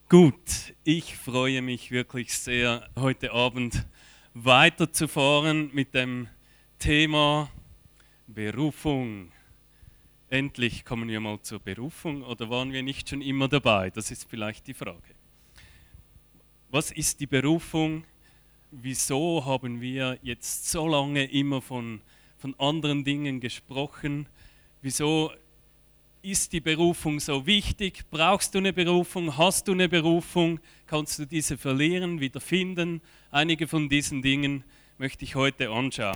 Gut, ich freue mich wirklich sehr, heute Abend weiterzufahren mit dem Thema Berufung. Endlich kommen wir mal zur Berufung, oder waren wir nicht schon immer dabei? Das ist vielleicht die Frage. Was ist die Berufung? Wieso haben wir jetzt so lange immer von anderen Dingen gesprochen? Wieso ist die Berufung so wichtig? Brauchst du eine Berufung? Hast du eine Berufung? Kannst du diese verlieren, wieder finden? Einige von diesen Dingen möchte ich heute anschauen.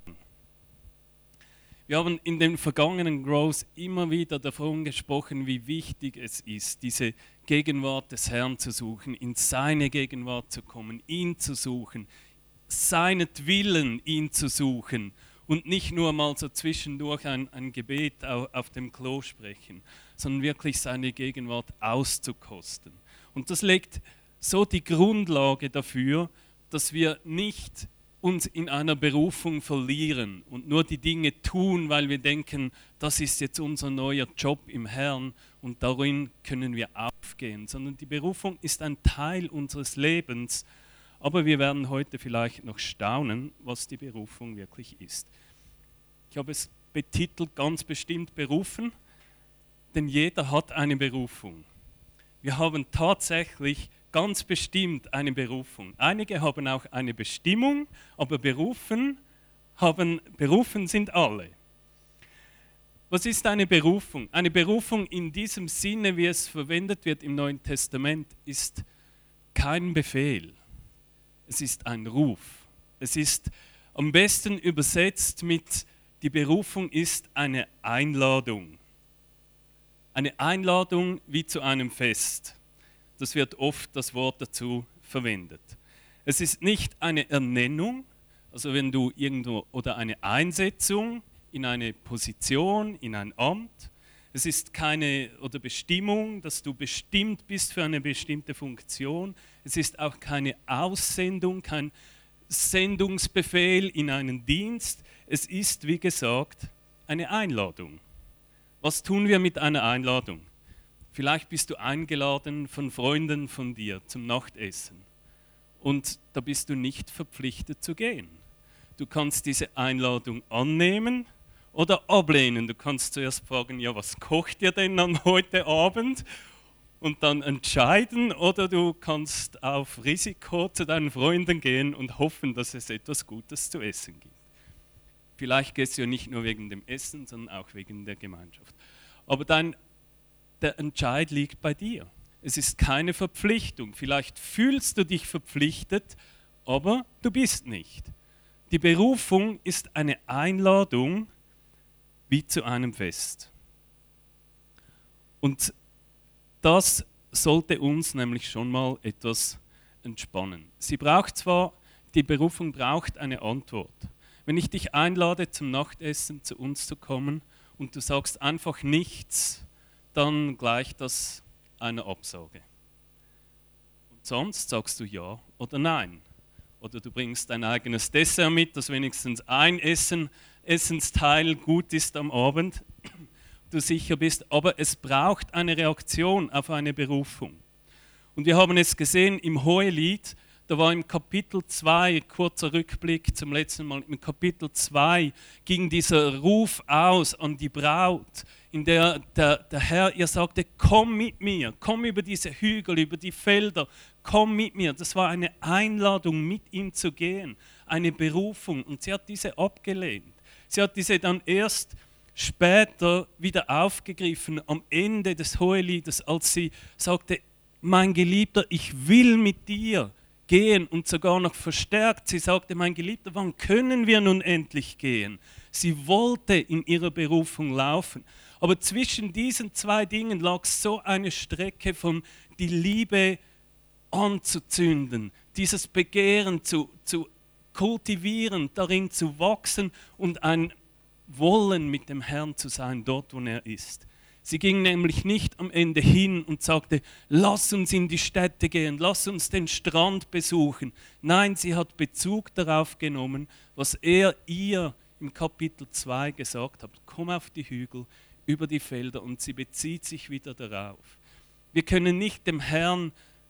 Wir haben in den vergangenen Growths immer wieder davon gesprochen, wie wichtig es ist, diese Gegenwart des Herrn zu suchen, in seine Gegenwart zu kommen, ihn zu suchen, seinetwillen ihn zu suchen und nicht nur mal so zwischendurch ein Gebet auf dem Klo sprechen, sondern wirklich seine Gegenwart auszukosten. Und das legt so die Grundlage dafür, dass wir nicht uns in einer Berufung verlieren und nur die Dinge tun, weil wir denken, das ist jetzt unser neuer Job im Herrn und darin können wir aufgehen, sondern die Berufung ist ein Teil unseres Lebens. Aber wir werden heute vielleicht noch staunen, was die Berufung wirklich ist. Ich habe es betitelt, ganz bestimmt berufen, denn jeder hat eine Berufung. Wir haben tatsächlich ganz bestimmt eine Berufung. Einige haben auch eine Bestimmung, aber berufen sind alle. Was ist eine Berufung? Eine Berufung in diesem Sinne, wie es verwendet wird im Neuen Testament, ist kein Befehl. Es ist ein Ruf. Es ist am besten übersetzt mit, die Berufung ist eine Einladung. Eine Einladung wie zu einem Fest. Das wird oft das Wort dazu verwendet. Es ist nicht eine Ernennung, also wenn du irgendwo, oder eine Einsetzung in eine Position, in ein Amt. Es ist keine oder Bestimmung, dass du bestimmt bist für eine bestimmte Funktion. Es ist auch keine Aussendung, kein Sendungsbefehl in einen Dienst. Es ist, wie gesagt, eine Einladung. Was tun wir mit einer Einladung? Vielleicht bist du eingeladen von Freunden von dir zum Nachtessen und da bist du nicht verpflichtet zu gehen. Du kannst diese Einladung annehmen oder ablehnen. Du kannst zuerst fragen, ja, was kocht ihr denn an heute Abend? Und dann entscheiden, oder du kannst auf Risiko zu deinen Freunden gehen und hoffen, dass es etwas Gutes zu essen gibt. Vielleicht gehst du ja nicht nur wegen dem Essen, sondern auch wegen der Gemeinschaft. Aber der Entscheid liegt bei dir. Es ist keine Verpflichtung. Vielleicht fühlst du dich verpflichtet, aber du bist nicht. Die Berufung ist eine Einladung wie zu einem Fest. Und das sollte uns nämlich schon mal etwas entspannen. Die Berufung braucht eine Antwort. Wenn ich dich einlade, zum Nachtessen zu uns zu kommen und du sagst einfach nichts, dann gleicht das einer Absage. Und sonst sagst du ja oder nein. Oder du bringst dein eigenes Dessert mit, dass wenigstens ein Essensteil gut ist am Abend, du sicher bist. Aber es braucht eine Reaktion auf eine Berufung. Und wir haben es gesehen im Hohelied, da war im Kapitel 2, kurzer Rückblick zum letzten Mal, im Kapitel 2 ging dieser Ruf aus an die Braut, in der der Herr ihr sagte, komm mit mir, komm über diese Hügel, über die Felder, komm mit mir. Das war eine Einladung, mit ihm zu gehen, eine Berufung. Und sie hat diese abgelehnt. Sie hat diese dann erst später wieder aufgegriffen, am Ende des Hoheliedes, als sie sagte, mein Geliebter, ich will mit dir gehen, und sogar noch verstärkt. Sie sagte, mein Geliebter, wann können wir nun endlich gehen? Sie wollte in ihrer Berufung laufen. Aber zwischen diesen zwei Dingen lag so eine Strecke von die Liebe anzuzünden, dieses Begehren zu kultivieren, darin zu wachsen und ein Wollen mit dem Herrn zu sein, dort wo er ist. Sie ging nämlich nicht am Ende hin und sagte, lass uns in die Städte gehen, lass uns den Strand besuchen. Nein, sie hat Bezug darauf genommen, was er ihr im Kapitel 2 gesagt hat. Komm auf die Hügel, über die Felder, und sie bezieht sich wieder darauf. Wir können nicht dem Herrn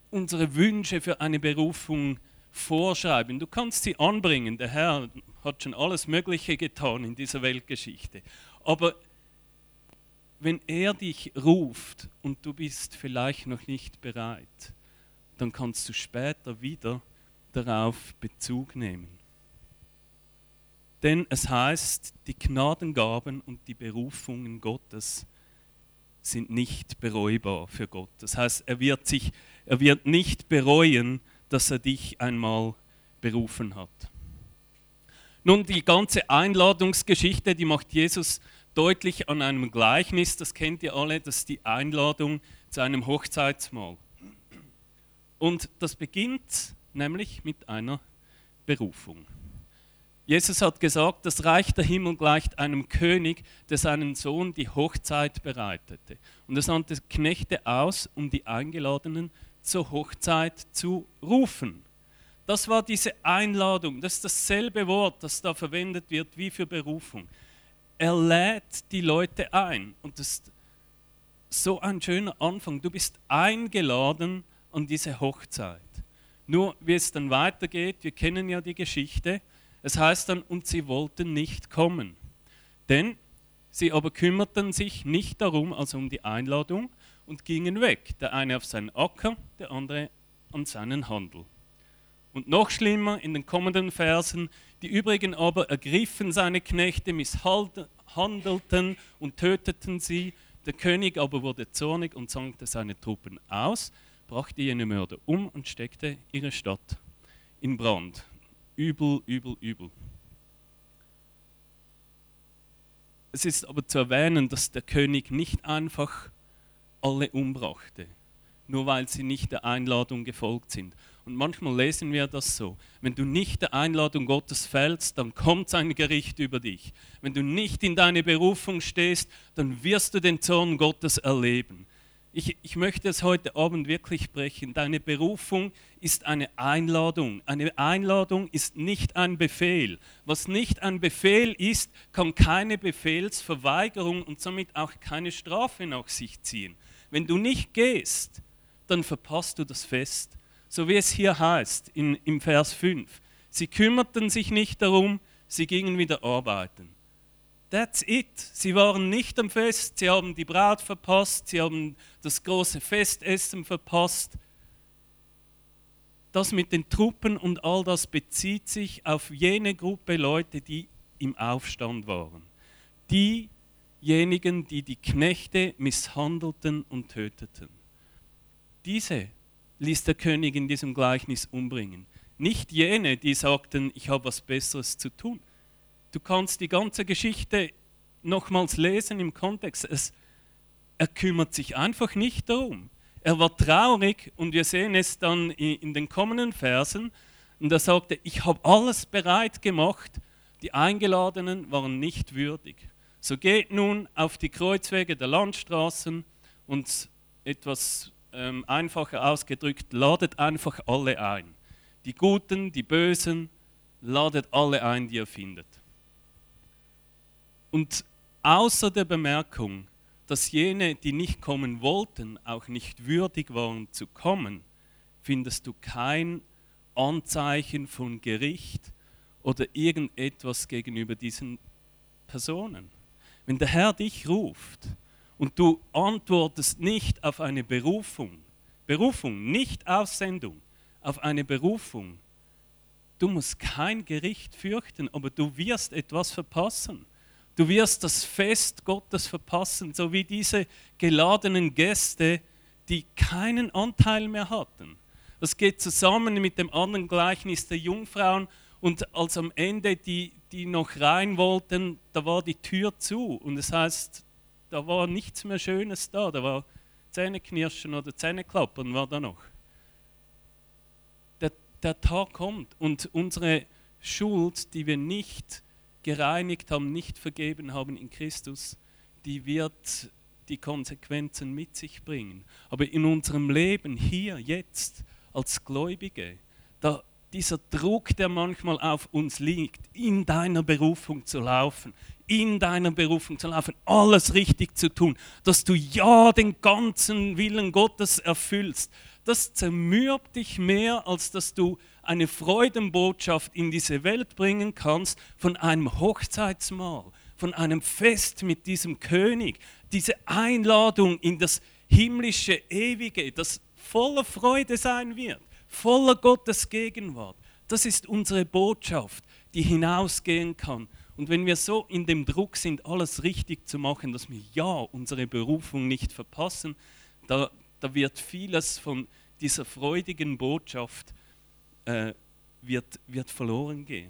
unsere Wünsche für eine Berufung vorschreiben. Du kannst sie anbringen. Der Herr hat schon alles Mögliche getan in dieser Weltgeschichte. Aber wenn er dich ruft und du bist vielleicht noch nicht bereit, dann kannst du später wieder darauf Bezug nehmen. Denn es heißt, die Gnadengaben und die Berufungen Gottes sind nicht bereubar für Gott. Das heißt, er wird nicht bereuen, dass er dich einmal berufen hat. Nun, die ganze Einladungsgeschichte, die macht Jesus deutlich an einem Gleichnis. Das kennt ihr alle, das ist die Einladung zu einem Hochzeitsmahl. Und das beginnt nämlich mit einer Berufung. Jesus hat gesagt, das Reich der Himmel gleicht einem König, der seinen Sohn die Hochzeit bereitete. Und er sandte Knechte aus, um die Eingeladenen zur Hochzeit zu rufen. Das war diese Einladung, das ist dasselbe Wort, das da verwendet wird wie für Berufung. Er lädt die Leute ein und das ist so ein schöner Anfang. Du bist eingeladen an diese Hochzeit. Nur wie es dann weitergeht, wir kennen ja die Geschichte, es heißt dann, und sie wollten nicht kommen. Denn sie aber kümmerten sich nicht darum, also um die Einladung, und gingen weg. Der eine auf seinen Acker, der andere an seinen Handel. Und noch schlimmer in den kommenden Versen, die übrigen aber ergriffen seine Knechte, misshandelten und töteten sie. Der König aber wurde zornig und sandte seine Truppen aus, brachte jene Mörder um und steckte ihre Stadt in Brand. Übel, übel, übel. Es ist aber zu erwähnen, dass der König nicht einfach alle umbrachte, nur weil sie nicht der Einladung gefolgt sind. Und manchmal lesen wir das so. Wenn du nicht der Einladung Gottes fällst, dann kommt sein Gericht über dich. Wenn du nicht in deine Berufung stehst, dann wirst du den Zorn Gottes erleben. Ich möchte es heute Abend wirklich sprechen. Deine Berufung ist eine Einladung. Eine Einladung ist nicht ein Befehl. Was nicht ein Befehl ist, kann keine Befehlsverweigerung und somit auch keine Strafe nach sich ziehen. Wenn du nicht gehst, dann verpasst du das Fest. So wie es hier heißt im Vers 5. Sie kümmerten sich nicht darum, sie gingen wieder arbeiten. That's it. Sie waren nicht am Fest, sie haben die Braut verpasst, sie haben das große Festessen verpasst. Das mit den Truppen und all das bezieht sich auf jene Gruppe Leute, die im Aufstand waren. Diejenigen, die die Knechte misshandelten und töteten. Diese ließ der König in diesem Gleichnis umbringen. Nicht jene, die sagten, ich habe was Besseres zu tun. Du kannst die ganze Geschichte nochmals lesen im Kontext. Er kümmert sich einfach nicht darum. Er war traurig und wir sehen es dann in den kommenden Versen. Und er sagte, ich habe alles bereit gemacht, die Eingeladenen waren nicht würdig. So geht nun auf die Kreuzwege der Landstraßen und etwas einfacher ausgedrückt, ladet einfach alle ein. Die Guten, die Bösen, ladet alle ein, die ihr findet. Und außer der Bemerkung, dass jene, die nicht kommen wollten, auch nicht würdig waren zu kommen, findest du kein Anzeichen von Gericht oder irgendetwas gegenüber diesen Personen. Wenn der Herr dich ruft und du antwortest nicht auf eine Berufung, nicht Aussendung, auf eine Berufung, du musst kein Gericht fürchten, aber du wirst etwas verpassen. Du wirst das Fest Gottes verpassen, so wie diese geladenen Gäste, die keinen Anteil mehr hatten. Das geht zusammen mit dem anderen Gleichnis der Jungfrauen und als am Ende die noch rein wollten, da war die Tür zu und das heißt, da war nichts mehr Schönes da, da war Zähneknirschen oder Zähneklappern war da noch. Der Tag kommt und unsere Schuld, die wir nicht gereinigt haben, nicht vergeben haben in Christus, die wird die Konsequenzen mit sich bringen. Aber in unserem Leben hier, jetzt, als Gläubige, dieser Druck, der manchmal auf uns liegt, in deiner Berufung zu laufen, alles richtig zu tun, dass du ja den ganzen Willen Gottes erfüllst, das zermürbt dich mehr, als dass du eine Freudenbotschaft in diese Welt bringen kannst von einem Hochzeitsmahl, von einem Fest mit diesem König. Diese Einladung in das himmlische Ewige, das voller Freude sein wird, voller Gottes Gegenwart. Das ist unsere Botschaft, die hinausgehen kann. Und wenn wir so in dem Druck sind, alles richtig zu machen, dass wir ja unsere Berufung nicht verpassen, da wird vieles von dieser freudigen Botschaft wird verloren gehen.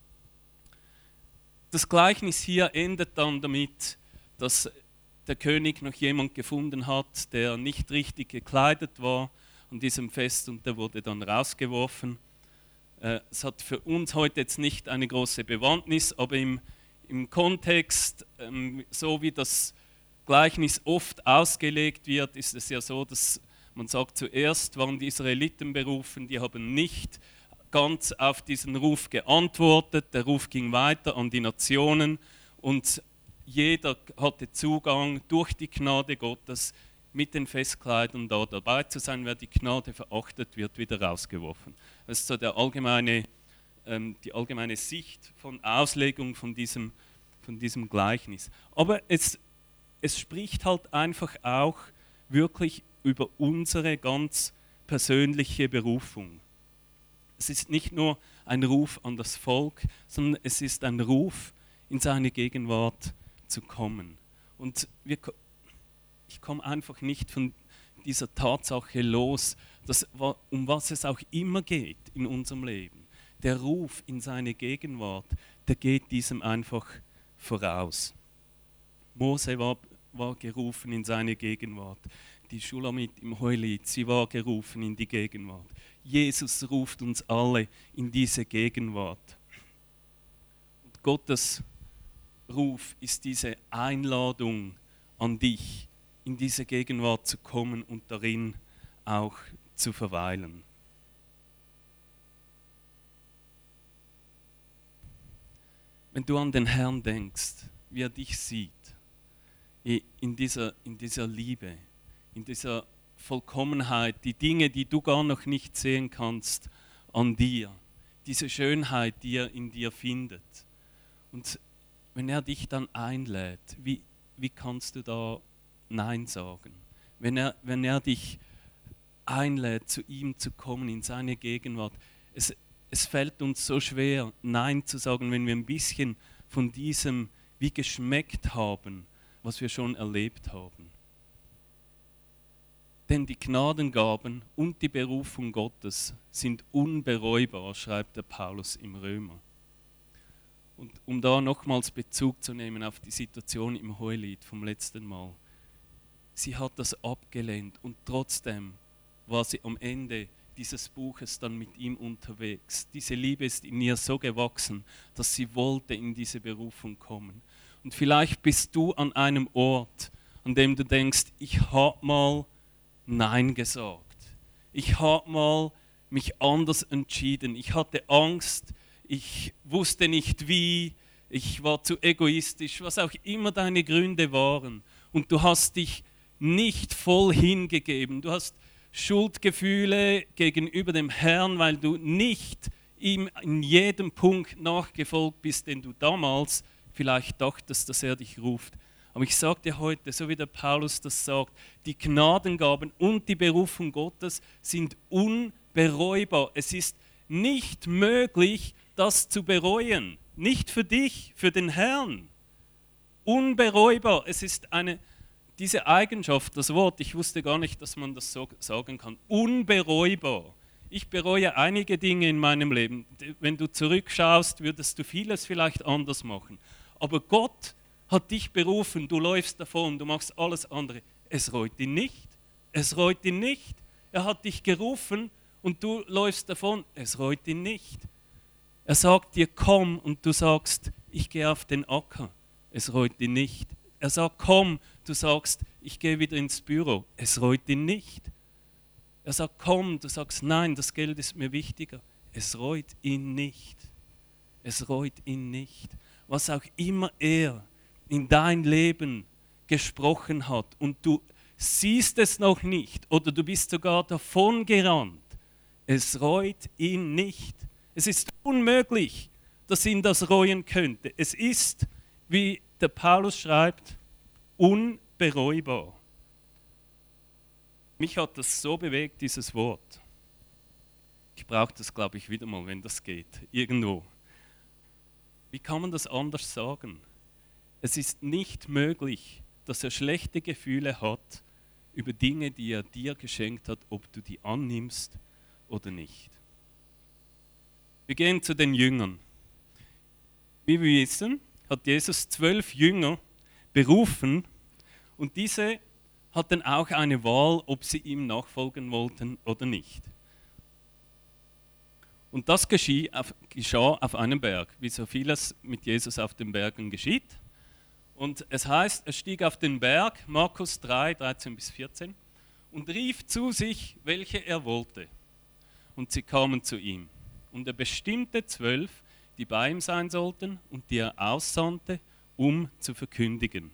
Das Gleichnis hier endet dann damit, dass der König noch jemand gefunden hat, der nicht richtig gekleidet war an diesem Fest und der wurde dann rausgeworfen. Es hat für uns heute jetzt nicht eine große Bewandtnis, aber im Kontext, so wie das Gleichnis oft ausgelegt wird, ist es ja so, dass man sagt, zuerst waren die Israeliten berufen, die haben nicht ganz auf diesen Ruf geantwortet, der Ruf ging weiter an die Nationen und jeder hatte Zugang durch die Gnade Gottes mit den Festkleidern da dabei zu sein. Wer die Gnade verachtet, wird wieder rausgeworfen. Das ist so die allgemeine Sicht von Auslegung von diesem Gleichnis. Aber es spricht halt einfach auch wirklich über unsere ganz persönliche Berufung. Es ist nicht nur ein Ruf an das Volk, sondern es ist ein Ruf, in seine Gegenwart zu kommen. Und ich komme einfach nicht von dieser Tatsache los, dass, um was es auch immer geht in unserem Leben. Der Ruf in seine Gegenwart, der geht diesem einfach voraus. Mose war gerufen in seine Gegenwart. Die Schulamit im Hohelied, sie war gerufen in die Gegenwart. Jesus ruft uns alle in diese Gegenwart. Und Gottes Ruf ist diese Einladung an dich, in diese Gegenwart zu kommen und darin auch zu verweilen. Wenn du an den Herrn denkst, wie er dich sieht, in dieser Liebe, in dieser Vollkommenheit, die Dinge, die du gar noch nicht sehen kannst an dir, diese Schönheit, die er in dir findet. Und wenn er dich dann einlädt, wie kannst du da Nein sagen? Wenn er dich einlädt, zu ihm zu kommen, in seine Gegenwart, es fällt uns so schwer, Nein zu sagen, wenn wir ein bisschen von diesem wie geschmeckt haben, was wir schon erlebt haben. Denn die Gnadengaben und die Berufung Gottes sind unbereubar, schreibt der Paulus im Römer. Und um da nochmals Bezug zu nehmen auf die Situation im Hohelied vom letzten Mal. Sie hat das abgelehnt und trotzdem war sie am Ende dieses Buches dann mit ihm unterwegs. Diese Liebe ist in ihr so gewachsen, dass sie wollte in diese Berufung kommen. Und vielleicht bist du an einem Ort, an dem du denkst, ich habe mal Nein gesagt. Ich habe mal mich anders entschieden. Ich hatte Angst, ich wusste nicht wie, ich war zu egoistisch, was auch immer deine Gründe waren. Und du hast dich nicht voll hingegeben. Du hast Schuldgefühle gegenüber dem Herrn, weil du nicht ihm in jedem Punkt nachgefolgt bist, den du damals vielleicht dachtest, dass er dich ruft. Aber ich sage dir heute, so wie der Paulus das sagt, die Gnadengaben und die Berufung Gottes sind unbereubar. Es ist nicht möglich, das zu bereuen. Nicht für dich, für den Herrn. Unbereubar. Es ist diese Eigenschaft, das Wort, ich wusste gar nicht, dass man das so sagen kann. Unbereubar. Ich bereue einige Dinge in meinem Leben. Wenn du zurückschaust, würdest du vieles vielleicht anders machen. Aber Gott hat dich berufen, du läufst davon, du machst alles andere. Es reut ihn nicht. Es reut ihn nicht. Er hat dich gerufen und du läufst davon. Es reut ihn nicht. Er sagt dir, komm, und du sagst, ich gehe auf den Acker. Es reut ihn nicht. Er sagt, komm, du sagst, ich gehe wieder ins Büro. Es reut ihn nicht. Er sagt, komm, du sagst, nein, das Geld ist mir wichtiger. Es reut ihn nicht. Es reut ihn nicht. Was auch immer er in dein Leben gesprochen hat und du siehst es noch nicht oder du bist sogar davon gerannt. Es reut ihn nicht. Es ist unmöglich, dass ihn das reuen könnte. Es ist, wie der Paulus schreibt, unbereubar. Mich hat das so bewegt, dieses Wort. Ich brauche das, glaube ich, wieder mal, wenn das geht, irgendwo. Wie kann man das anders sagen? Es ist nicht möglich, dass er schlechte Gefühle hat über Dinge, die er dir geschenkt hat, ob du die annimmst oder nicht. Wir gehen zu den Jüngern. Wie wir wissen, hat Jesus 12 Jünger berufen und diese hatten auch eine Wahl, ob sie ihm nachfolgen wollten oder nicht. Und das geschah auf einem Berg, wie so vieles mit Jesus auf den Bergen geschieht. Und es heißt, er stieg auf den Berg, Markus 3, 13 bis 14, und rief zu sich, welche er wollte. Und sie kamen zu ihm. Und er bestimmte 12, die bei ihm sein sollten und die er aussandte, um zu verkündigen.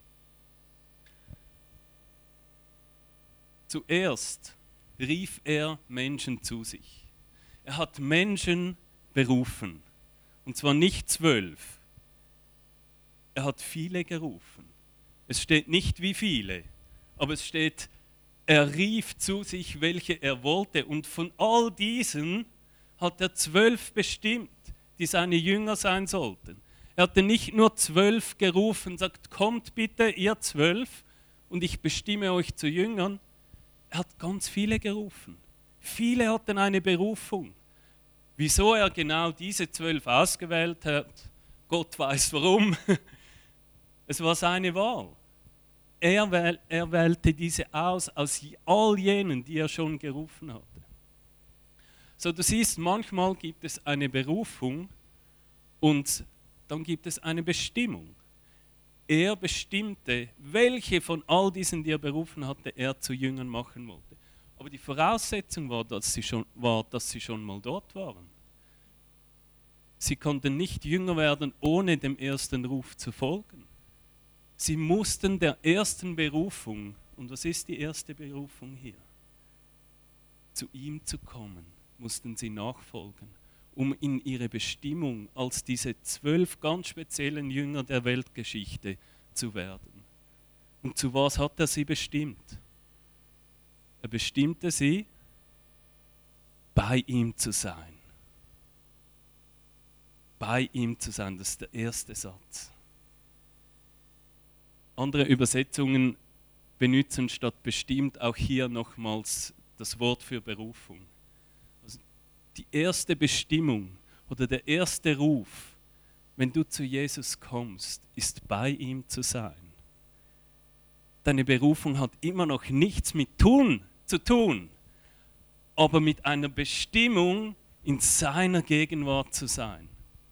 Zuerst rief er Menschen zu sich. Er hat Menschen berufen. Und zwar nicht 12. Er hat viele gerufen. Es steht nicht wie viele, aber es steht, er rief zu sich, welche er wollte. Und von all diesen hat er 12 bestimmt, die seine Jünger sein sollten. Er hatte nicht nur 12 gerufen, sagt, kommt bitte, ihr 12, und ich bestimme euch zu Jüngern. Er hat ganz viele gerufen. Viele hatten eine Berufung. Wieso er genau diese 12 ausgewählt hat, Gott weiß warum. Es war seine Wahl. Er wählte diese aus all jenen, die er schon gerufen hatte. So, du siehst, manchmal gibt es eine Berufung und dann gibt es eine Bestimmung. Er bestimmte, welche von all diesen, die er berufen hatte, er zu Jüngern machen wollte. Aber die Voraussetzung war, dass sie schon mal dort waren. Sie konnten nicht Jünger werden, ohne dem ersten Ruf zu folgen. Sie mussten der ersten Berufung, und was ist die erste Berufung hier? Zu ihm zu kommen, mussten sie nachfolgen, um in ihre Bestimmung als diese 12 ganz speziellen Jünger der Weltgeschichte zu werden. Und zu was hat er sie bestimmt? Er bestimmte sie, bei ihm zu sein. Bei ihm zu sein, das ist der erste Satz. Andere Übersetzungen benutzen statt bestimmt auch hier nochmals das Wort für Berufung. Also die erste Bestimmung oder der erste Ruf, wenn du zu Jesus kommst, ist bei ihm zu sein. Deine Berufung hat immer noch nichts mit Tun zu tun, aber mit einer Bestimmung, in seiner Gegenwart zu sein.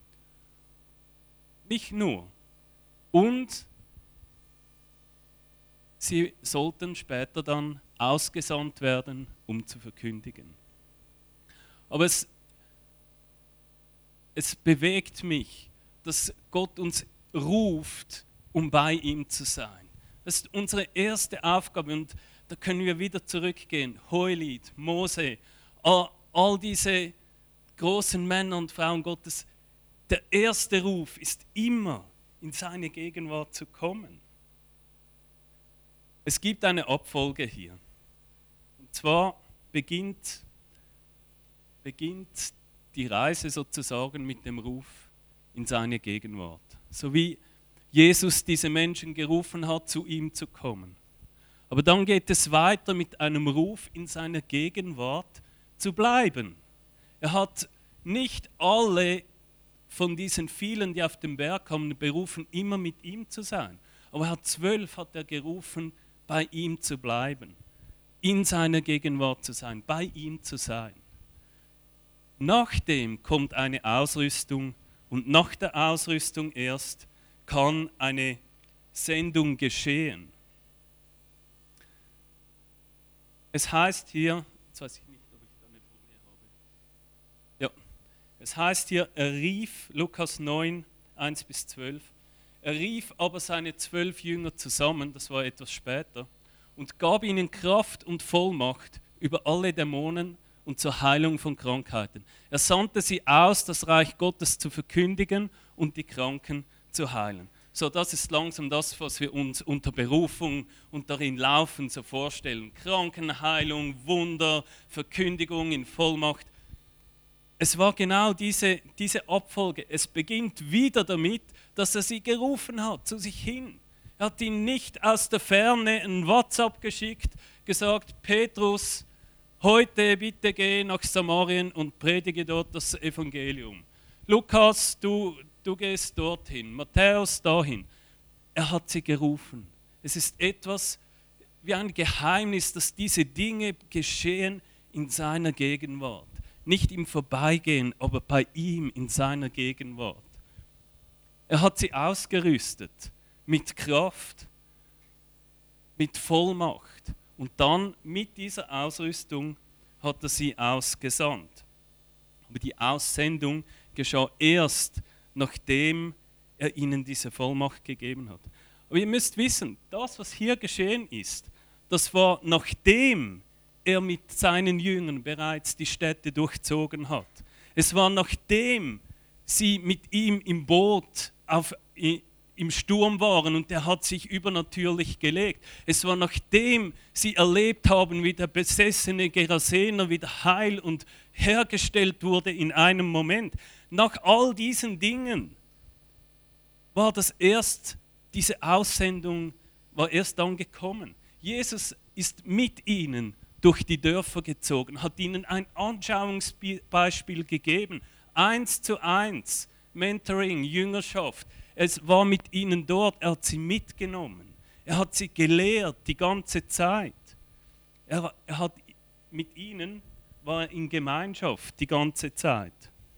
Nicht nur. Und sie sollten später dann ausgesandt werden, um zu verkündigen. Aber es bewegt mich, dass Gott uns ruft, um bei ihm zu sein. Das ist unsere erste Aufgabe und da können wir wieder zurückgehen. Hohelied, Mose, all diese großen Männer und Frauen Gottes. Der erste Ruf ist immer, in seine Gegenwart zu kommen. Es gibt eine Abfolge hier. Und zwar beginnt die Reise sozusagen mit dem Ruf in seine Gegenwart. So wie Jesus diese Menschen gerufen hat, zu ihm zu kommen. Aber dann geht es weiter mit einem Ruf, in seiner Gegenwart zu bleiben. Er hat nicht alle von diesen vielen, die auf den Berg kamen, berufen, immer mit ihm zu sein. Aber er hat 12 hat er gerufen, bei ihm zu bleiben, in seiner Gegenwart zu sein, bei ihm zu sein. Nachdem kommt eine Ausrüstung und nach der Ausrüstung erst kann eine Sendung geschehen. Es heißt hier, jetzt weiß ich nicht, ob ich da eine Folie habe. Ja, es heißt hier, er rief, Lukas 9, 1 bis 12, er rief aber seine 12 Jünger zusammen, das war etwas später, und gab ihnen Kraft und Vollmacht über alle Dämonen und zur Heilung von Krankheiten. Er sandte sie aus, das Reich Gottes zu verkündigen und die Kranken zu heilen. So, das ist langsam das, was wir uns unter Berufung und darin laufen so vorstellen. Krankenheilung, Wunder, Verkündigung in Vollmacht. Es war genau diese Abfolge. Es beginnt wieder damit, dass er sie gerufen hat zu sich hin. Er hat ihnen nicht aus der Ferne ein WhatsApp geschickt, gesagt, Petrus, heute bitte geh nach Samarien und predige dort das Evangelium. Lukas, du gehst dorthin, Matthäus dahin. Er hat sie gerufen. Es ist etwas wie ein Geheimnis, dass diese Dinge geschehen in seiner Gegenwart. Nicht im Vorbeigehen, aber bei ihm in seiner Gegenwart. Er hat sie ausgerüstet mit Kraft, mit Vollmacht. Und dann mit dieser Ausrüstung hat er sie ausgesandt. Aber die Aussendung geschah erst, nachdem er ihnen diese Vollmacht gegeben hat. Aber ihr müsst wissen, das, was hier geschehen ist, das war, nachdem er mit seinen Jüngern bereits die Städte durchzogen hat. Es war, nachdem sie mit ihm im Boot im Sturm waren und er hat sich übernatürlich gelegt. Es war, nachdem sie erlebt haben, wie der besessene Gerasener wieder heil und hergestellt wurde in einem Moment. Nach all diesen Dingen war diese Aussendung war erst dann gekommen. Jesus ist mit ihnen durch die Dörfer gezogen, hat ihnen ein Anschauungsbeispiel gegeben, 1:1, Mentoring, Jüngerschaft. Es war mit ihnen dort, er hat sie mitgenommen. Er hat sie gelehrt die ganze Zeit. Er hat mit ihnen, war in Gemeinschaft die ganze Zeit.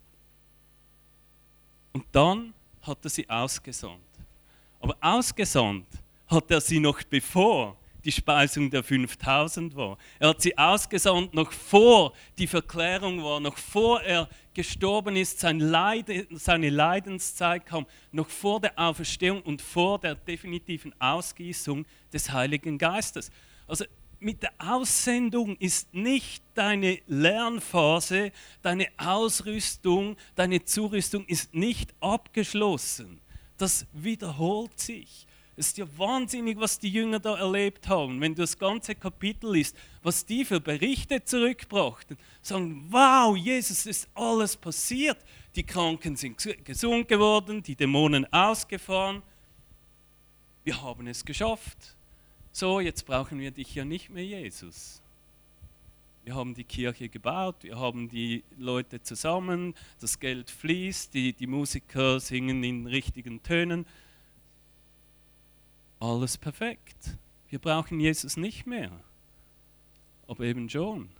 Und dann hat er sie ausgesandt. Aber ausgesandt hat er sie noch bevor die Speisung der 5000 war. Er hat sie ausgesandt, noch vor die Verklärung war, noch vor er gestorben ist, seine Leidenszeit kam, noch vor der Auferstehung und vor der definitiven Ausgießung des Heiligen Geistes. Also mit der Aussendung ist nicht deine Lernphase, deine Ausrüstung, deine Zurüstung ist nicht abgeschlossen. Das wiederholt sich. Es ist ja wahnsinnig, was die Jünger da erlebt haben. Wenn du das ganze Kapitel liest, was die für Berichte zurückbrachten, sagen, wow, Jesus, ist alles passiert. Die Kranken sind gesund geworden, die Dämonen ausgefahren. Wir haben es geschafft. So, jetzt brauchen wir dich ja nicht mehr, Jesus. Wir haben die Kirche gebaut, wir haben die Leute zusammen, das Geld fließt, die Musiker singen in richtigen Tönen. Alles perfekt. Wir brauchen Jesus nicht mehr. Aber eben schon.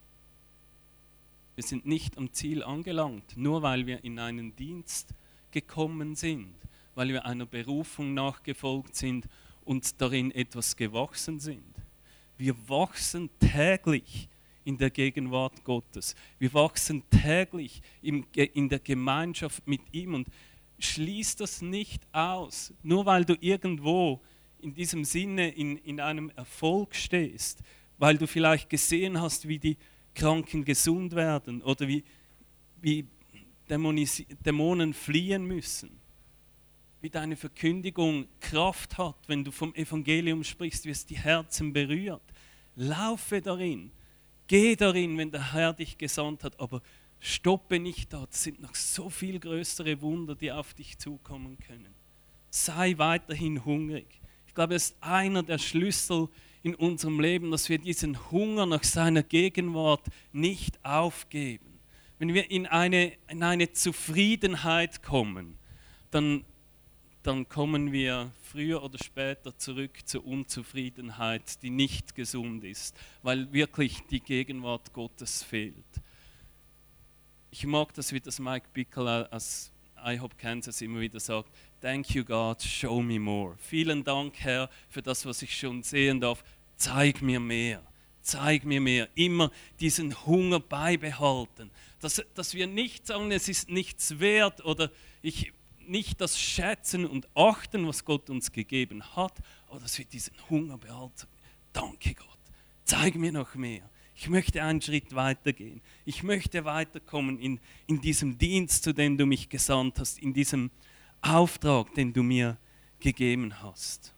Wir sind nicht am Ziel angelangt, nur weil wir in einen Dienst gekommen sind, weil wir einer Berufung nachgefolgt sind und darin etwas gewachsen sind. Wir wachsen täglich in der Gegenwart Gottes. Wir wachsen täglich in der Gemeinschaft mit ihm und schließ das nicht aus, nur weil du irgendwo in diesem Sinne in einem Erfolg stehst, weil du vielleicht gesehen hast, wie die Kranken gesund werden oder wie Dämonen fliehen müssen, wie deine Verkündigung Kraft hat, wenn du vom Evangelium sprichst, wie es die Herzen berührt. Laufe darin, geh darin, wenn der Herr dich gesandt hat, aber stoppe nicht da. Es sind noch so viel größere Wunder, die auf dich zukommen können. Sei weiterhin hungrig. Ich glaube, es ist einer der Schlüssel in unserem Leben, dass wir diesen Hunger nach seiner Gegenwart nicht aufgeben. Wenn wir in eine Zufriedenheit kommen, dann kommen wir früher oder später zurück zur Unzufriedenheit, die nicht gesund ist, weil wirklich die Gegenwart Gottes fehlt. Ich mag das, wie das Mike Bickle aus IHOP Kansas immer wieder sagt, Thank you God, show me more. Vielen Dank, Herr, für das, was ich schon sehen darf. Zeig mir mehr, zeig mir mehr. Immer diesen Hunger beibehalten. Dass wir nicht sagen, es ist nichts wert oder nicht das Schätzen und Achten, was Gott uns gegeben hat, aber dass wir diesen Hunger behalten. danke Gott, zeig mir noch mehr. Ich möchte einen Schritt weitergehen. Ich möchte weiterkommen in diesem Dienst, zu dem du mich gesandt hast, in diesem Auftrag, den du mir gegeben hast.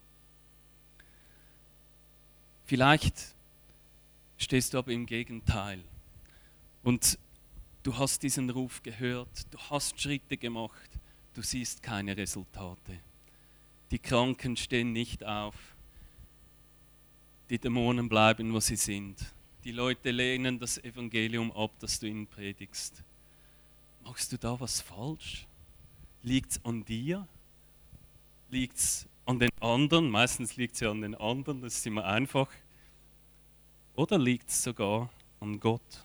Vielleicht stehst du aber im Gegenteil und du hast diesen Ruf gehört, du hast Schritte gemacht, du siehst keine Resultate. Die Kranken stehen nicht auf, die Dämonen bleiben, wo sie sind. Die Leute lehnen das Evangelium ab, das du ihnen predigst. Machst du da was falsch? Liegt es an dir? Liegt es an den anderen? Meistens liegt es ja an den anderen, das ist immer einfach. Oder liegt es sogar an Gott?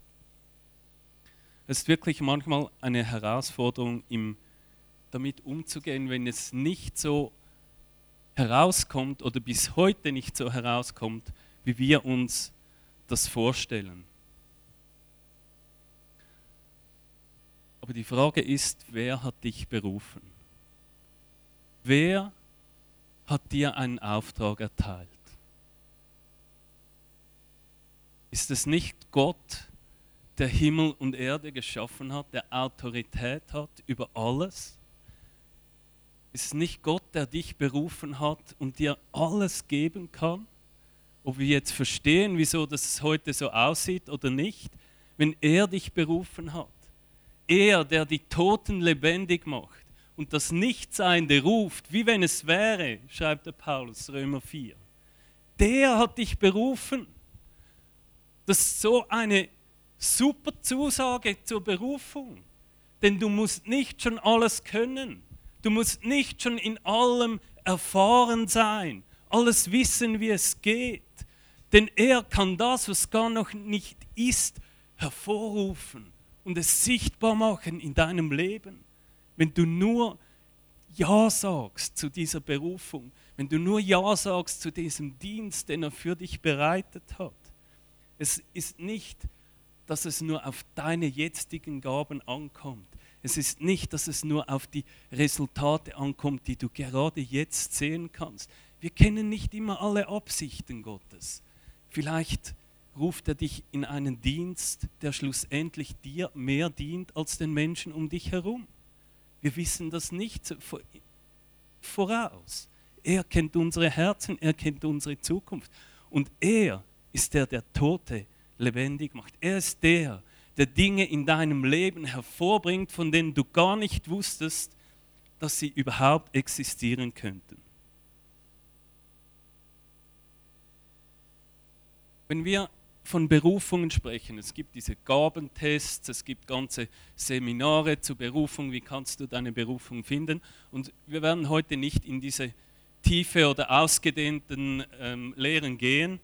Es ist wirklich manchmal eine Herausforderung, damit umzugehen, wenn es nicht so herauskommt oder bis heute nicht so herauskommt, wie wir uns das vorstellen. Aber die Frage ist, wer hat dich berufen? Wer hat dir einen Auftrag erteilt? Ist es nicht Gott, der Himmel und Erde geschaffen hat, der Autorität hat über alles? Ist es nicht Gott, der dich berufen hat und dir alles geben kann? Ob wir jetzt verstehen, wieso das heute so aussieht oder nicht, wenn er dich berufen hat. Er, der die Toten lebendig macht und das Nichtseiende ruft, wie wenn es wäre, schreibt der Paulus, Römer 4. Der hat dich berufen. Das ist so eine super Zusage zur Berufung. Denn du musst nicht schon alles können. Du musst nicht schon in allem erfahren sein, alles wissen, wie es geht. Denn er kann das, was gar noch nicht ist, hervorrufen und es sichtbar machen in deinem Leben. Wenn du nur Ja sagst zu dieser Berufung, wenn du nur Ja sagst zu diesem Dienst, den er für dich bereitet hat. Es ist nicht, dass es nur auf deine jetzigen Gaben ankommt. Es ist nicht, dass es nur auf die Resultate ankommt, die du gerade jetzt sehen kannst. Wir kennen nicht immer alle Absichten Gottes. Vielleicht ruft er dich in einen Dienst, der schlussendlich dir mehr dient als den Menschen um dich herum. Wir wissen das nicht voraus. Er kennt unsere Herzen, er kennt unsere Zukunft. Und er ist der, der Tote lebendig macht. Er ist der Dinge in deinem Leben hervorbringt, von denen du gar nicht wusstest, dass sie überhaupt existieren könnten. Wenn wir von Berufungen sprechen, es gibt diese Gabentests, es gibt ganze Seminare zur Berufung, wie kannst du deine Berufung finden? Und wir werden heute nicht in diese tiefe oder ausgedehnten Lehren gehen,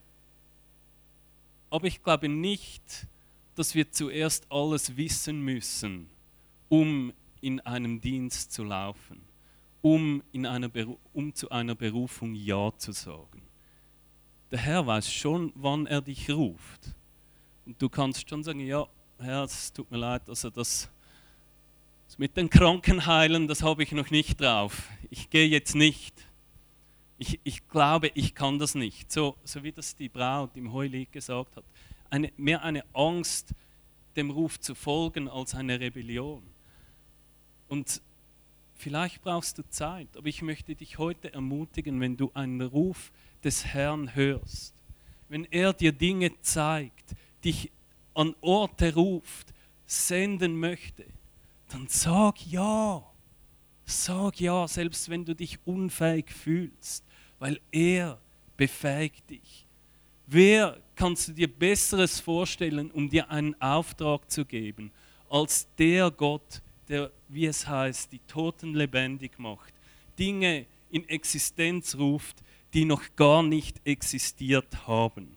aber ich glaube nicht, dass wir zuerst alles wissen müssen, um in einem Dienst zu laufen, um zu einer Berufung Ja zu sagen. Der Herr weiß schon, wann er dich ruft. Und du kannst schon sagen, ja, Herr, es tut mir leid, also das mit den Kranken heilen, das habe ich noch nicht drauf. Ich gehe jetzt nicht. Ich glaube, ich kann das nicht. So wie das die Braut im Hohelied gesagt hat. Mehr eine Angst, dem Ruf zu folgen, als eine Rebellion. Und vielleicht brauchst du Zeit, aber ich möchte dich heute ermutigen, wenn du einen Ruf des Herrn hörst, wenn er dir Dinge zeigt, dich an Orte ruft, senden möchte, dann sag ja. Sag ja, selbst wenn du dich unfähig fühlst, weil er befähigt dich. Wer kannst du dir Besseres vorstellen, um dir einen Auftrag zu geben, als der Gott, der, wie es heißt, die Toten lebendig macht, Dinge in Existenz ruft, die noch gar nicht existiert haben.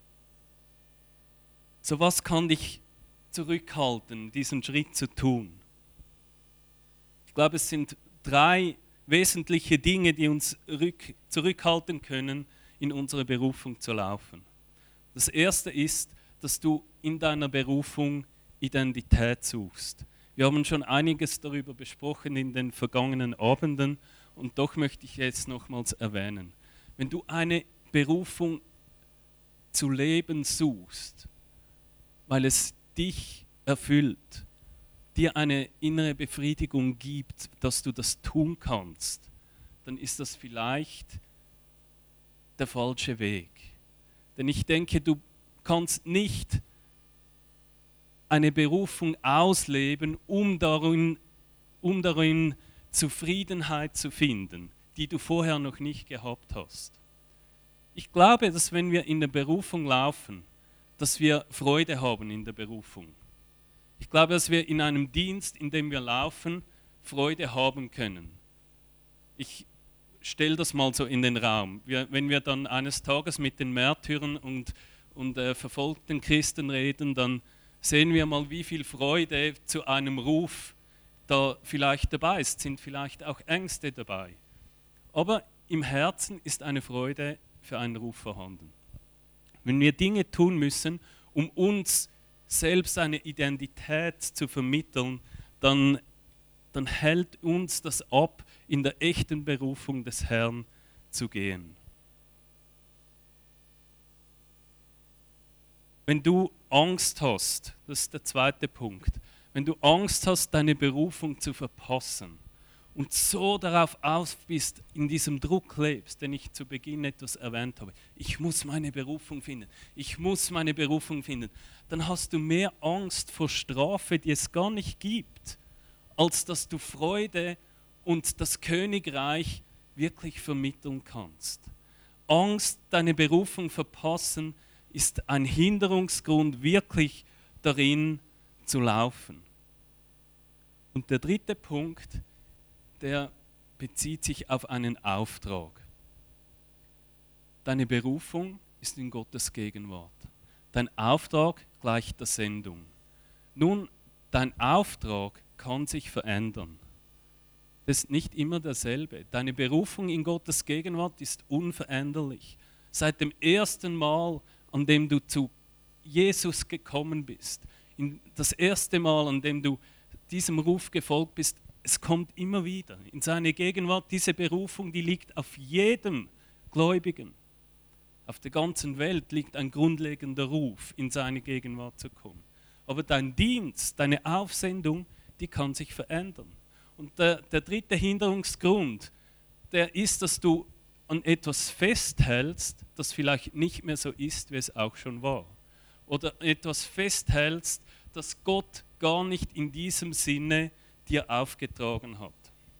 So, was kann dich zurückhalten, diesen Schritt zu tun? Ich glaube, es sind 3 wesentliche Dinge, die uns zurückhalten können, in unsere Berufung zu laufen. Das erste ist, dass du in deiner Berufung Identität suchst. Wir haben schon einiges darüber besprochen in den vergangenen Abenden und doch möchte ich jetzt nochmals erwähnen. Wenn du eine Berufung zu leben suchst, weil es dich erfüllt, dir eine innere Befriedigung gibt, dass du das tun kannst, dann ist das vielleicht der falsche Weg. Denn ich denke, du kannst nicht eine Berufung ausleben, um darin Zufriedenheit zu finden, die du vorher noch nicht gehabt hast. Ich glaube, dass wenn wir in der Berufung laufen, dass wir Freude haben in der Berufung. Ich glaube, dass wir in einem Dienst, in dem wir laufen, Freude haben können. Ich stelle das mal so in den Raum. Wenn wir dann eines Tages mit den Märtyrern und verfolgten Christen reden, dann sehen wir mal, wie viel Freude zu einem Ruf da vielleicht dabei ist. Sind vielleicht auch Ängste dabei. Aber im Herzen ist eine Freude für einen Ruf vorhanden. Wenn wir Dinge tun müssen, um uns selbst eine Identität zu vermitteln, dann hält uns das ab, in der echten Berufung des Herrn zu gehen. Wenn du Angst hast, das ist der zweite Punkt, wenn du Angst hast, deine Berufung zu verpassen und so darauf aus bist, in diesem Druck lebst, den ich zu Beginn etwas erwähnt habe, ich muss meine Berufung finden, dann hast du mehr Angst vor Strafe, die es gar nicht gibt, als dass du Freude und das Königreich wirklich vermitteln kannst. Angst, deine Berufung verpassen, ist ein Hinderungsgrund, wirklich darin zu laufen. Und der dritte Punkt, der bezieht sich auf einen Auftrag. Deine Berufung ist in Gottes Gegenwart. Dein Auftrag gleicht der Sendung. Nun, dein Auftrag kann sich verändern. Das ist nicht immer derselbe. Deine Berufung in Gottes Gegenwart ist unveränderlich. Seit dem ersten Mal, an dem du zu Jesus gekommen bist, das erste Mal, an dem du diesem Ruf gefolgt bist, es kommt immer wieder in seine Gegenwart. Diese Berufung, die liegt auf jedem Gläubigen. Auf der ganzen Welt liegt ein grundlegender Ruf, in seine Gegenwart zu kommen. Aber dein Dienst, deine Aufsendung, die kann sich verändern. Und der dritte Hinderungsgrund, der ist, dass du an etwas festhältst, das vielleicht nicht mehr so ist, wie es auch schon war. Oder etwas festhältst, das Gott gar nicht in diesem Sinne dir aufgetragen hat.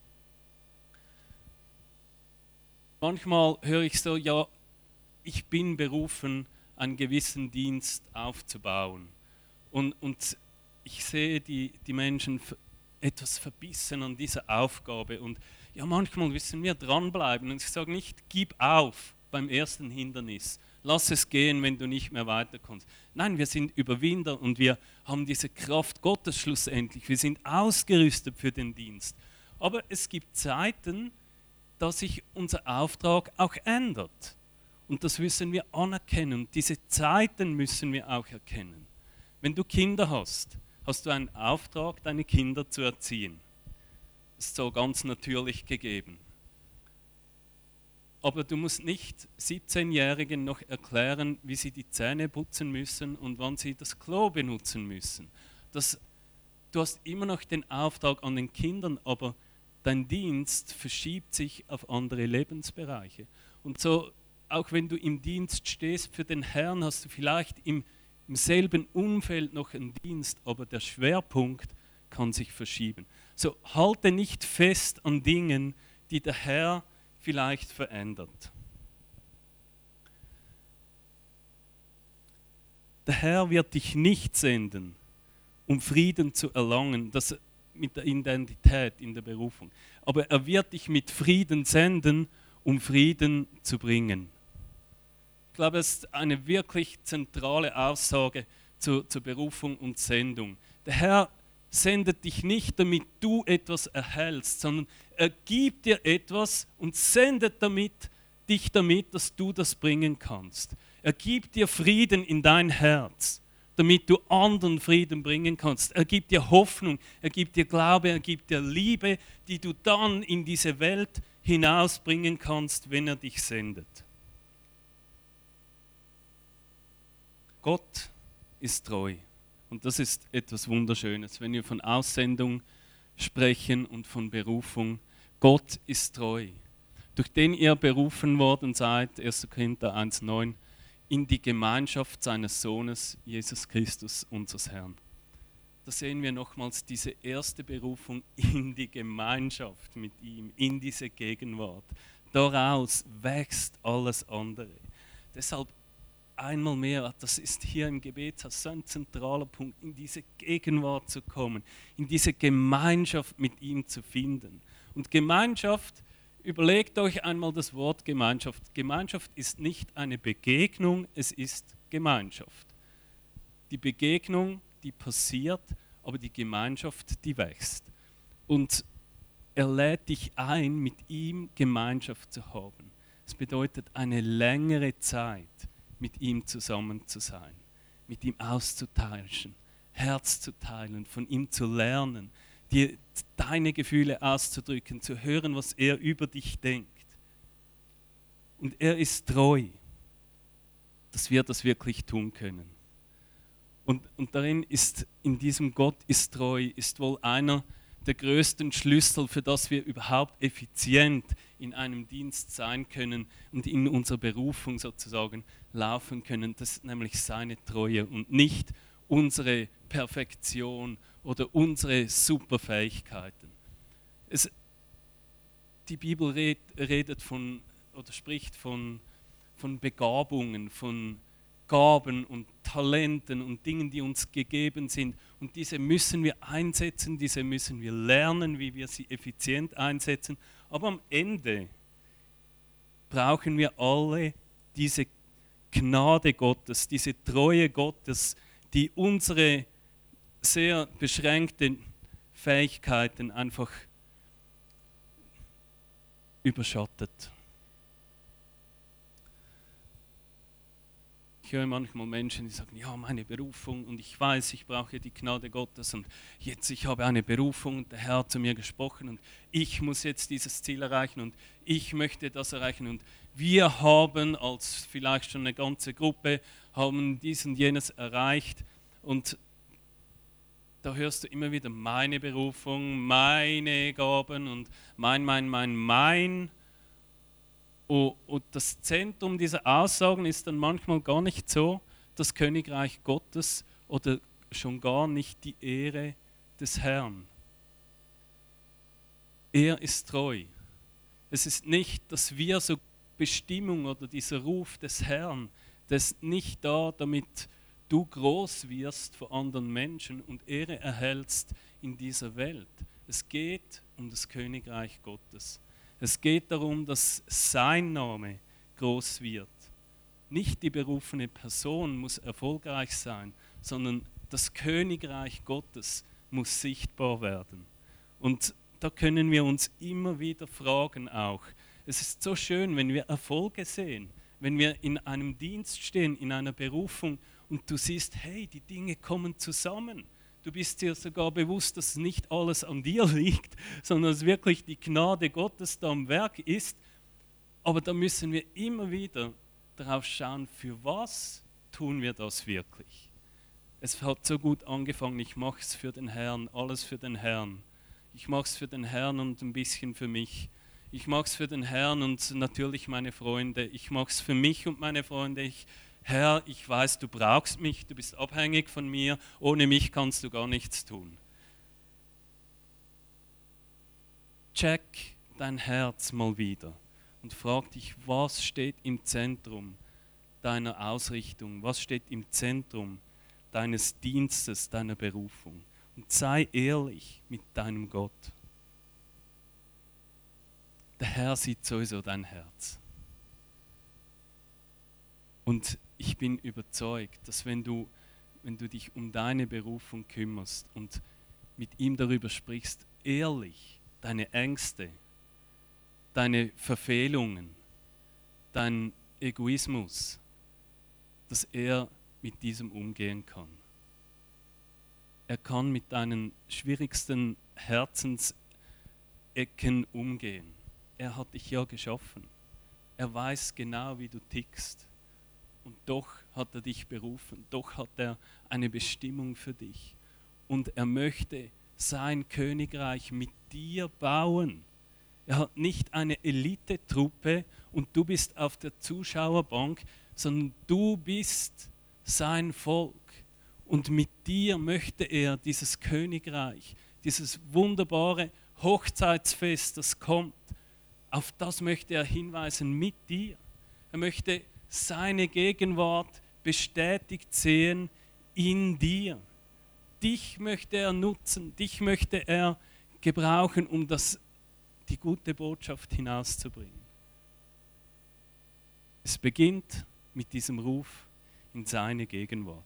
Manchmal höre ich so, ja, ich bin berufen, einen gewissen Dienst aufzubauen. Und ich sehe die Menschen etwas verbissen an dieser Aufgabe. Und ja, manchmal müssen wir dranbleiben. Und ich sage nicht, gib auf beim ersten Hindernis. Lass es gehen, wenn du nicht mehr weiterkommst. Nein, wir sind Überwinder und wir haben diese Kraft Gottes schlussendlich. Wir sind ausgerüstet für den Dienst. Aber es gibt Zeiten, da sich unser Auftrag auch ändert. Und das müssen wir anerkennen. Und diese Zeiten müssen wir auch erkennen. Wenn du Kinder hast, hast du einen Auftrag, deine Kinder zu erziehen. Das ist so ganz natürlich gegeben. Aber du musst nicht 17-Jährigen noch erklären, wie sie die Zähne putzen müssen und wann sie das Klo benutzen müssen. Du hast immer noch den Auftrag an den Kindern, aber dein Dienst verschiebt sich auf andere Lebensbereiche. Und so, auch wenn du im Dienst stehst für den Herrn, hast du vielleicht im selben Umfeld noch einen Dienst, aber der Schwerpunkt kann sich verschieben. So, halte nicht fest an Dingen, die der Herr vielleicht verändert. Der Herr wird dich nicht senden, um Frieden zu erlangen, das mit der Identität in der Berufung. Aber er wird dich mit Frieden senden, um Frieden zu bringen. Ich glaube, es ist eine wirklich zentrale Aussage zur Berufung und Sendung. Der Herr sendet dich nicht, damit du etwas erhältst, sondern er gibt dir etwas und sendet dich damit, dass du das bringen kannst. Er gibt dir Frieden in dein Herz, damit du anderen Frieden bringen kannst. Er gibt dir Hoffnung, er gibt dir Glaube, er gibt dir Liebe, die du dann in diese Welt hinausbringen kannst, wenn er dich sendet. Gott ist treu. Und das ist etwas Wunderschönes, wenn wir von Aussendung sprechen und von Berufung. Gott ist treu, durch den ihr berufen worden seid, 1. Korinther 1,9, in die Gemeinschaft seines Sohnes, Jesus Christus, unseres Herrn. Da sehen wir nochmals diese erste Berufung in die Gemeinschaft mit ihm, in diese Gegenwart. Daraus wächst alles andere. Deshalb einmal mehr, das ist hier im Gebet so ein zentraler Punkt, in diese Gegenwart zu kommen, in diese Gemeinschaft mit ihm zu finden. Und Gemeinschaft, überlegt euch einmal das Wort Gemeinschaft. Gemeinschaft ist nicht eine Begegnung, es ist Gemeinschaft. Die Begegnung, die passiert, aber die Gemeinschaft, die wächst. Und er lädt dich ein, mit ihm Gemeinschaft zu haben. Es bedeutet eine längere Zeit, mit ihm zusammen zu sein, mit ihm auszutauschen, Herz zu teilen, von ihm zu lernen, dir deine Gefühle auszudrücken, zu hören, was er über dich denkt. Und er ist treu, dass wir das wirklich tun können. Und darin ist, in diesem Gott ist treu, ist wohl einer der größten Schlüssel, für das wir überhaupt effizient in einem Dienst sein können und in unserer Berufung sozusagen laufen können. Das ist nämlich seine Treue und nicht unsere Perfektion oder unsere Superfähigkeiten. Die Bibel redet von oder spricht von Begabungen, von Gaben und Talenten und Dingen, die uns gegeben sind. Und diese müssen wir einsetzen, diese müssen wir lernen, wie wir sie effizient einsetzen. Aber am Ende brauchen wir alle diese Gnade Gottes, diese Treue Gottes, die unsere sehr beschränkten Fähigkeiten einfach überschattet. Ich höre manchmal Menschen, die sagen, ja, meine Berufung und ich weiß, ich brauche die Gnade Gottes und jetzt, ich habe eine Berufung und der Herr hat zu mir gesprochen und ich muss jetzt dieses Ziel erreichen und ich möchte das erreichen und wir haben als vielleicht schon eine ganze Gruppe, haben dies und jenes erreicht und da hörst du immer wieder meine Berufung, meine Gaben und mein. Und das Zentrum dieser Aussagen ist dann manchmal gar nicht so das Königreich Gottes oder schon gar nicht die Ehre des Herrn. Er ist treu. Es ist nicht, dass wir so Bestimmung oder dieser Ruf des Herrn, das ist nicht da, damit du groß wirst vor anderen Menschen und Ehre erhältst in dieser Welt. Es geht um das Königreich Gottes. Es geht darum, dass sein Name groß wird. Nicht die berufene Person muss erfolgreich sein, sondern das Königreich Gottes muss sichtbar werden. Und da können wir uns immer wieder fragen auch. Es ist so schön, wenn wir Erfolge sehen, wenn wir in einem Dienst stehen, in einer Berufung und du siehst, hey, die Dinge kommen zusammen. Du bist dir sogar bewusst, dass nicht alles an dir liegt, sondern dass wirklich die Gnade Gottes da am Werk ist. Aber da müssen wir immer wieder darauf schauen, für was tun wir das wirklich. Es hat so gut angefangen, ich mache es für den Herrn, alles für den Herrn. Ich mache es für den Herrn und ein bisschen für mich. Ich mache es für den Herrn und natürlich meine Freunde. Ich mache es für mich und meine Freunde. Herr, ich weiß, du brauchst mich, du bist abhängig von mir, ohne mich kannst du gar nichts tun. Check dein Herz mal wieder und frag dich, was steht im Zentrum deiner Ausrichtung, was steht im Zentrum deines Dienstes, deiner Berufung. Und sei ehrlich mit deinem Gott. Der Herr sieht sowieso dein Herz. Und ich bin überzeugt, dass wenn du dich um deine Berufung kümmerst und mit ihm darüber sprichst, ehrlich deine Ängste, deine Verfehlungen, dein Egoismus, dass er mit diesem umgehen kann. Er kann mit deinen schwierigsten Herzensecken umgehen. Er hat dich ja geschaffen. Er weiß genau, wie du tickst. und doch hat er dich berufen, doch hat er eine Bestimmung für dich. Und er möchte sein Königreich mit dir bauen. Er hat nicht eine Elitetruppe und du bist auf der Zuschauerbank, sondern du bist sein Volk. Und mit dir möchte er dieses Königreich, dieses wunderbare Hochzeitsfest, das kommt, auf das möchte er hinweisen mit dir. Er möchte seine Gegenwart bestätigt sehen in dir. Dich möchte er nutzen, dich möchte er gebrauchen, um die gute Botschaft hinauszubringen. Es beginnt mit diesem Ruf in seine Gegenwart.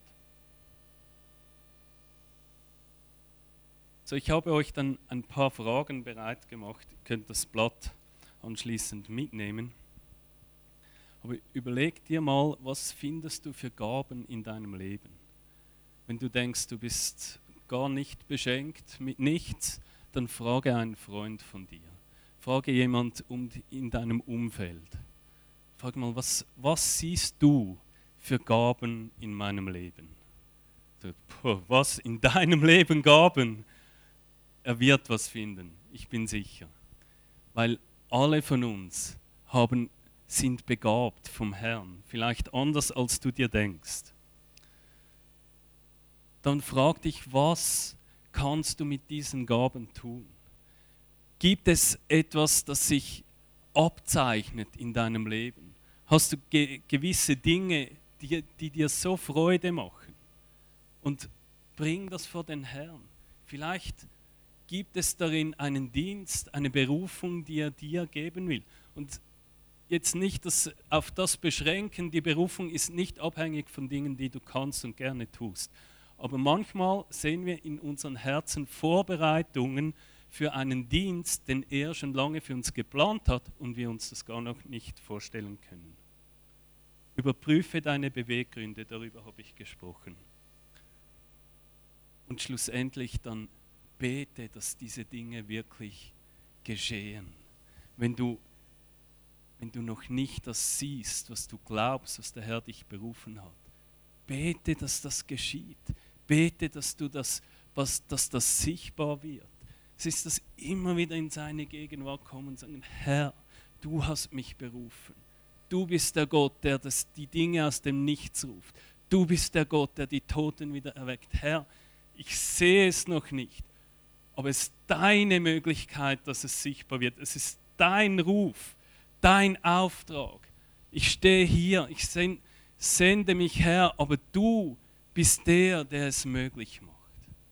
So, ich habe euch dann ein paar Fragen bereit gemacht. Ihr könnt das Blatt anschließend mitnehmen. Aber überleg dir mal, was findest du für Gaben in deinem Leben? Wenn du denkst, du bist gar nicht beschenkt mit nichts, dann frage einen Freund von dir. Frage jemand in deinem Umfeld. Frag mal, was siehst du für Gaben in meinem Leben? Was in deinem Leben Gaben? Er wird was finden, ich bin sicher. Weil alle von uns sind begabt vom Herrn, vielleicht anders als du dir denkst. Dann frag dich, was kannst du mit diesen Gaben tun? Gibt es etwas, das sich abzeichnet in deinem Leben? Hast du gewisse Dinge, die dir so Freude machen? Und bring das vor den Herrn. Vielleicht gibt es darin einen Dienst, eine Berufung, die er dir geben will. Und jetzt nicht auf das beschränken, die Berufung ist nicht abhängig von Dingen, die du kannst und gerne tust. Aber manchmal sehen wir in unseren Herzen Vorbereitungen für einen Dienst, den er schon lange für uns geplant hat und wir uns das gar noch nicht vorstellen können. Überprüfe deine Beweggründe, darüber habe ich gesprochen. Und schlussendlich dann bete, dass diese Dinge wirklich geschehen. Wenn du noch nicht das siehst, was du glaubst, was der Herr dich berufen hat, bete, dass das geschieht. Bete, dass das sichtbar wird. Es ist das immer wieder in seine Gegenwart kommen und sagen, Herr, du hast mich berufen. Du bist der Gott, der die Dinge aus dem Nichts ruft. Du bist der Gott, der die Toten wieder erweckt. Herr, ich sehe es noch nicht, aber es ist deine Möglichkeit, dass es sichtbar wird. Es ist dein Ruf, dein Auftrag. Ich stehe hier, ich sende mich her, aber du bist der es möglich macht.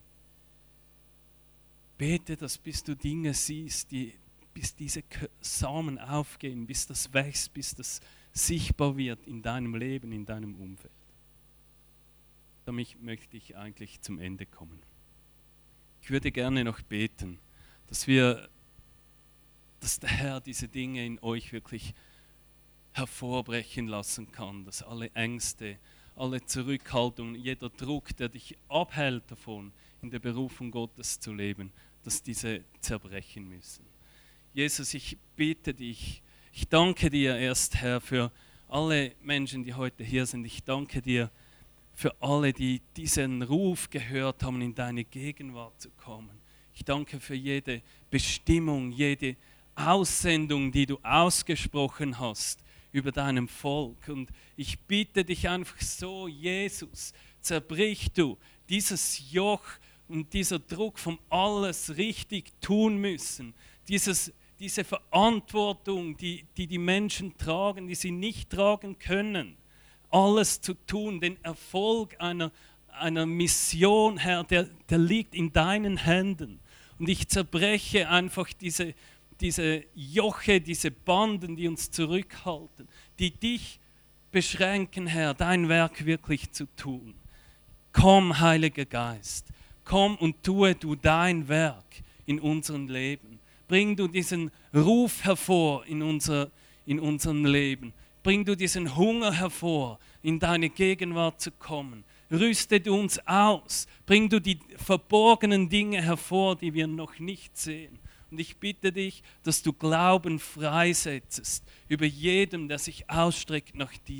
Bete, dass bis du Dinge siehst, bis diese Samen aufgehen, bis das wächst, bis das sichtbar wird in deinem Leben, in deinem Umfeld. Damit möchte ich eigentlich zum Ende kommen. Ich würde gerne noch beten, dass der Herr diese Dinge in euch wirklich hervorbrechen lassen kann, dass alle Ängste, alle Zurückhaltungen, jeder Druck, der dich abhält davon, in der Berufung Gottes zu leben, dass diese zerbrechen müssen. Jesus, ich bitte dich, ich danke dir erst, Herr, für alle Menschen, die heute hier sind. Ich danke dir für alle, die diesen Ruf gehört haben, in deine Gegenwart zu kommen. Ich danke für jede Bestimmung, jede Aussendung, die du ausgesprochen hast über deinem Volk. Und ich bitte dich einfach so, Jesus, zerbrich du dieses Joch und dieser Druck vom alles richtig tun müssen, diese Verantwortung, die Menschen tragen, die sie nicht tragen können, alles zu tun, den Erfolg einer Mission, Herr, der liegt in deinen Händen. Und ich zerbreche einfach diese Joche, diese Banden, die uns zurückhalten, die dich beschränken, Herr, dein Werk wirklich zu tun. Komm, Heiliger Geist, komm und tue du dein Werk in unserem Leben. Bring du diesen Ruf hervor in unserem Leben. Bring du diesen Hunger hervor, in deine Gegenwart zu kommen. Rüste du uns aus. Bring du die verborgenen Dinge hervor, die wir noch nicht sehen. Und ich bitte dich, dass du Glauben freisetzt über jedem, der sich ausstreckt nach dir.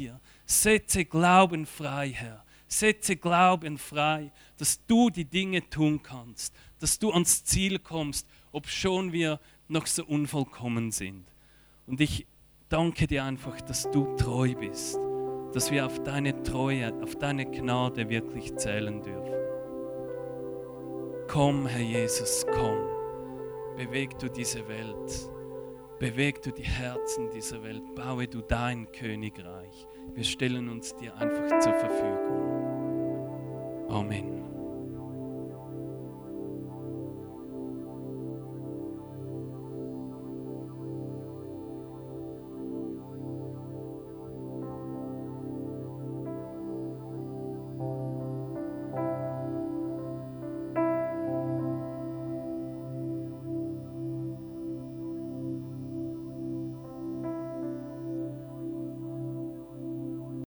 Setze Glauben frei, Herr. Setze Glauben frei, dass du die Dinge tun kannst, dass du ans Ziel kommst, obschon wir noch so unvollkommen sind. Und ich danke dir einfach, dass du treu bist, dass wir auf deine Treue, auf deine Gnade wirklich zählen dürfen. Komm, Herr Jesus, komm. Beweg du diese Welt. Beweg du die Herzen dieser Welt. Baue du dein Königreich. Wir stellen uns dir einfach zur Verfügung. Amen.